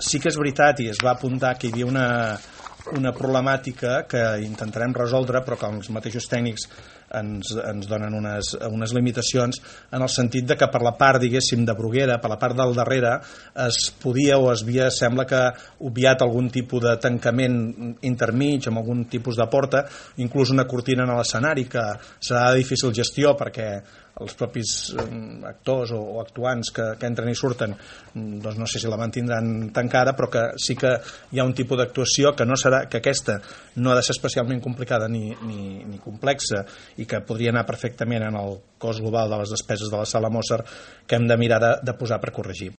Sí que és veritat, i es va apuntar que hi havia una problemàtica que intentarem resoldre, però que els mateixos tècnics ens donen unes limitacions, en el sentit de que per la part, diguéssim, de Bruguera, per la part del darrere, es podia o es havia, sembla que obviat algun tipus de tancament intermig, amb algun tipus de porta, inclús una cortina en l'escenari, que serà de difícil gestió perquè els propis actors o actuants que entren i surten, doncs no sé si la mantindran tancada, però que sí que hi ha un tipus d'actuació que no serà, que aquesta no ha de ser especialment complicada ni complexa, i que podria anar perfectament en el cost global de les despeses de la sala Mozart, que hem de mirar de posar per corregir.